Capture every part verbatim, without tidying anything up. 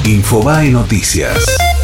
Infobae Noticias.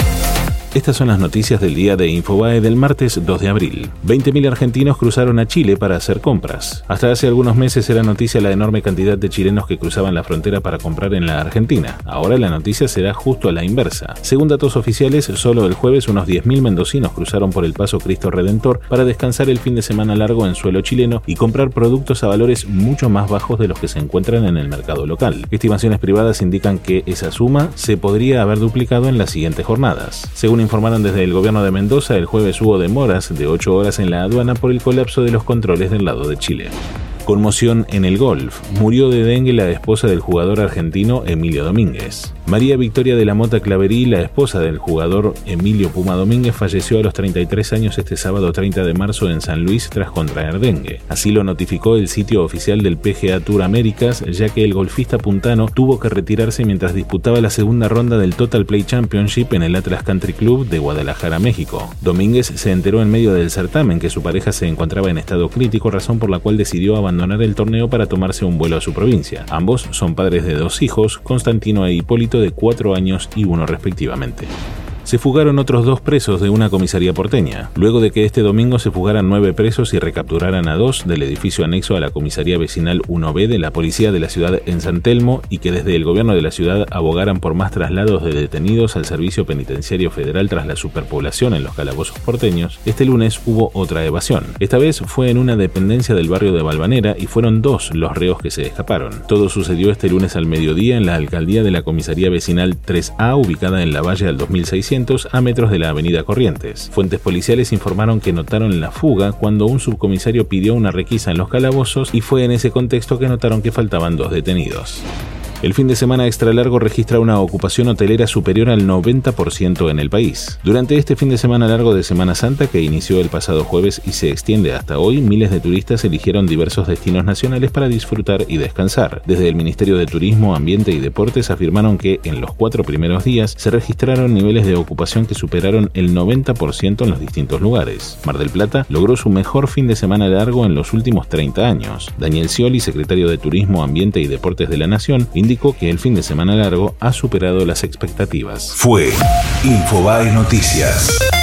Estas son las noticias del día de Infobae del martes dos de abril. veinte mil argentinos cruzaron a Chile para hacer compras. Hasta hace algunos meses era noticia la enorme cantidad de chilenos que cruzaban la frontera para comprar en la Argentina. Ahora la noticia será justo a la inversa. Según datos oficiales, solo el jueves unos diez mil mendocinos cruzaron por el Paso Cristo Redentor para descansar el fin de semana largo en suelo chileno y comprar productos a valores mucho más bajos de los que se encuentran en el mercado local. Estimaciones privadas indican que esa suma se podría haber duplicado en las siguientes jornadas. Según informaron desde el gobierno de Mendoza, el jueves hubo demoras de ocho horas en la aduana por el colapso de los controles del lado de Chile. Conmoción en el golf. Murió de dengue la esposa del jugador argentino Emilio Domínguez. María Victoria de la Mota Claverí, la esposa del jugador Emilio Puma Domínguez, falleció a los treinta y tres años este sábado treinta de marzo en San Luis tras contraer dengue. Así lo notificó el sitio oficial del P G A Tour Américas, ya que el golfista puntano tuvo que retirarse mientras disputaba la segunda ronda del Total Play Championship en el Atlas Country Club de Guadalajara, México. Domínguez se enteró en medio del certamen que su pareja se encontraba en estado crítico, razón por la cual decidió abandonar el torneo para tomarse un vuelo a su provincia. Ambos son padres de dos hijos, Constantino e Hipólito, de cuatro años y uno respectivamente. Se fugaron otros dos presos de una comisaría porteña, luego de que este domingo se fugaran nueve presos y recapturaran a dos del edificio anexo a la comisaría vecinal uno B de la policía de la ciudad en San Telmo y que desde el gobierno de la ciudad abogaran por más traslados de detenidos al servicio penitenciario federal tras la superpoblación en los calabozos porteños. Este lunes hubo otra evasión. Esta vez fue en una dependencia del barrio de Valvanera y fueron dos los reos que se escaparon. Todo sucedió este lunes al mediodía en la alcaldía de la comisaría vecinal tres A, ubicada en la Valle al dos mil seiscientos, a metros de la avenida Corrientes. Fuentes policiales informaron que notaron la fuga cuando un subcomisario pidió una requisa en los calabozos y fue en ese contexto que notaron que faltaban dos detenidos. El fin de semana extra largo registra una ocupación hotelera superior al noventa por ciento en el país. Durante este fin de semana largo de Semana Santa, que inició el pasado jueves y se extiende hasta hoy, miles de turistas eligieron diversos destinos nacionales para disfrutar y descansar. Desde el Ministerio de Turismo, Ambiente y Deportes afirmaron que en los cuatro primeros días se registraron niveles de ocupación que superaron el noventa por ciento en los distintos lugares. Mar del Plata logró su mejor fin de semana largo en los últimos treinta años. Daniel Scioli, secretario de Turismo, Ambiente y Deportes de la Nación, indicó que el fin de semana largo ha superado las expectativas. Fue Infobae Noticias.